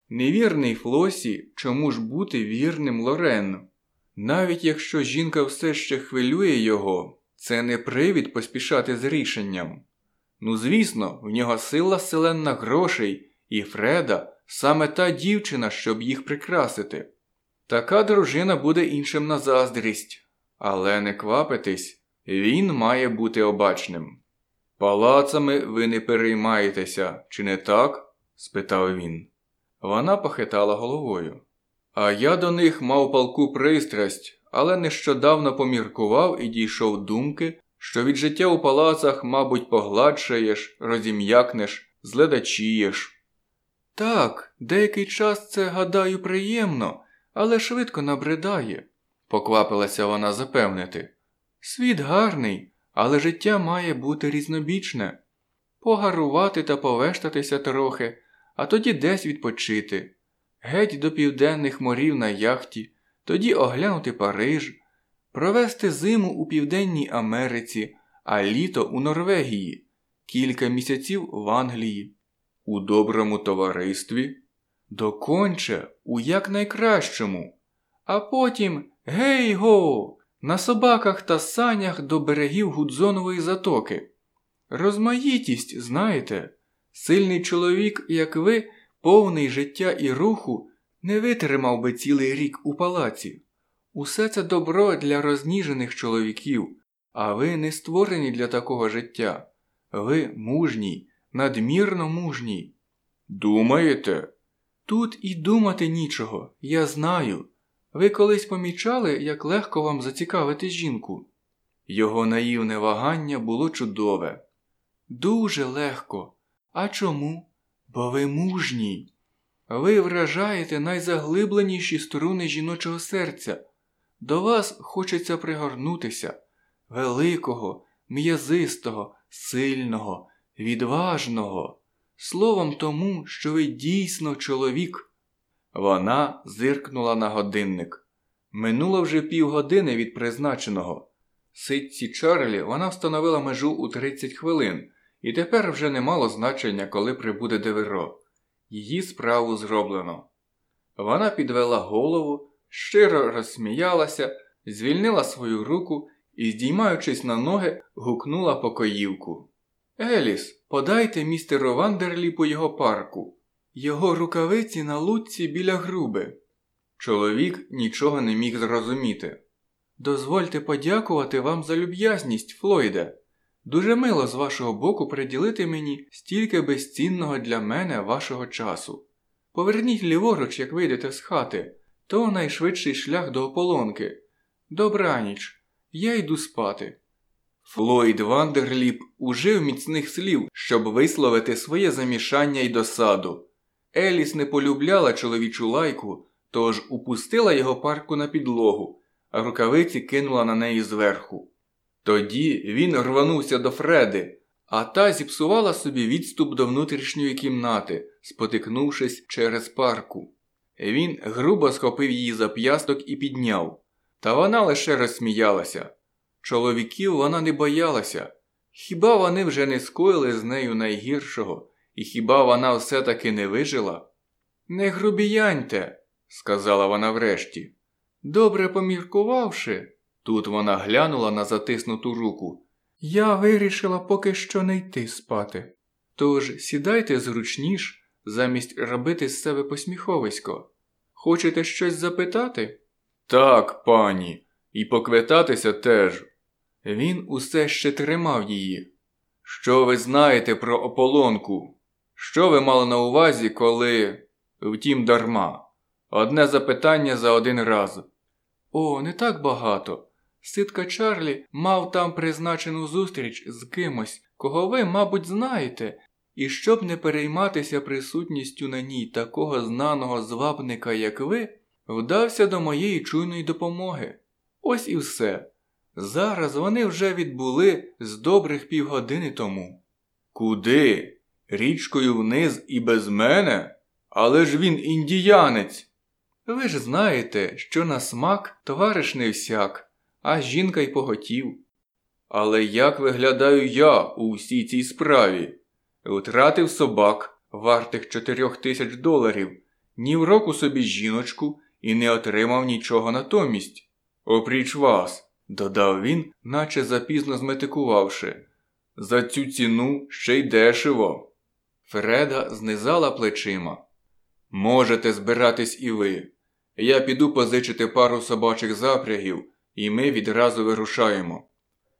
Невірний Флосі, чому ж бути вірним Лорен? Навіть якщо жінка все ще хвилює його, це не привід поспішати з рішенням. Ну звісно, в нього сила селенна грошей, і Фреда саме та дівчина, щоб їх прикрасити. Така дружина буде іншим на заздрість. Але не квапитись, він має бути обачним. «Палацами ви не переймаєтеся, чи не так?» – спитав він. Вона похитала головою. «А я до них мав палку пристрасть, але нещодавно поміркував і дійшов думки, що від життя у палацах, мабуть, погладшаєш, розім'якнеш, зледачієш». «Так, деякий час це, гадаю, приємно, але швидко набридає», – поквапилася вона запевнити. «Світ гарний, але життя має бути різнобічне. Погарувати та повештатися трохи, а тоді десь відпочити. Геть до південних морів на яхті, тоді оглянути Париж, провести зиму у Південній Америці, а літо у Норвегії, кілька місяців в Англії. У доброму товаристві, доконче у якнайкращому, а потім гей-го, на собаках та санях до берегів Гудзонової затоки. Розмаїтість, знаєте, сильний чоловік, як ви, повний життя і руху, не витримав би цілий рік у палаці. Усе це добро для розніжених чоловіків, а ви не створені для такого життя. Ви мужній, надмірно мужній». «Думаєте?» «Тут і думати нічого, я знаю. Ви колись помічали, як легко вам зацікавити жінку?» Його наївне вагання було чудове. «Дуже легко. А чому? Бо ви мужній. Ви вражаєте найзаглибленіші струни жіночого серця. До вас хочеться пригорнутися. Великого, м'язистого, сильного, відважного. Словом тому, що ви дійсно чоловік». Вона зиркнула на годинник. Минуло вже півгодини від призначеного. Ситці Чарлі вона встановила межу у 30 хвилин, і тепер вже не мало значення, коли прибуде Деверо. Її справу зроблено. Вона підвела голову, щиро розсміялася, звільнила свою руку і, здіймаючись на ноги, гукнула покоївку. «Еліс, подайте містеру Вандерліпу його парку. Його рукавиці на лутці біля груби». Чоловік нічого не міг зрозуміти. «Дозвольте подякувати вам за люб'язність, Флойде. Дуже мило з вашого боку приділити мені стільки безцінного для мене вашого часу. Поверніть ліворуч, як вийдете з хати. То найшвидший шлях до ополонки. Добраніч, я йду спати». Флойд Вандерліп ужив міцних слів, щоб висловити своє замішання й досаду. Еліс не полюбляла чоловічу лайку, тож упустила його парку на підлогу, а рукавиці кинула на неї зверху. Тоді він рванувся до Фреди, а та зіпсувала собі відступ до внутрішньої кімнати, спотикнувшись через парку. Він грубо схопив її за п'ясток і підняв. Та вона лише розсміялася. Чоловіків вона не боялася. Хіба вони вже не скоїли з нею найгіршого? І хіба вона все-таки не вижила? «Не грубіяньте», – сказала вона врешті. «Добре поміркувавши», тут вона глянула на затиснуту руку, «я вирішила поки що не йти спати. Тож сідайте зручніш, замість робити з себе посміховисько. Хочете щось запитати?» «Так, пані, і поквитатися теж». Він усе ще тримав її. «Що ви знаєте про ополонку? Що ви мали на увазі, коли... Втім, дарма. Одне запитання за один раз». «О, не так багато. Ситка Чарлі мав там призначену зустріч з кимось, кого ви, мабуть, знаєте, і щоб не перейматися присутністю на ній такого знаного звабника, як ви, вдався до моєї чуйної допомоги. Ось і все. Зараз вони вже відбули з добрих півгодини тому». «Куди? Річкою вниз і без мене? Але ж він індіянець!» «Ви ж знаєте, що на смак товариш не всяк, а жінка й поготів». «Але як виглядаю я у всій цій справі? Втратив собак, вартих $4000, ні в року собі жіночку і не отримав нічого натомість. Опріч вас, додав він, наче запізно зметикувавши. За цю ціну ще й дешево. Фреда знизала плечима. Можете збиратись і ви. Я піду позичити пару собачих запрягів, і ми відразу вирушаємо.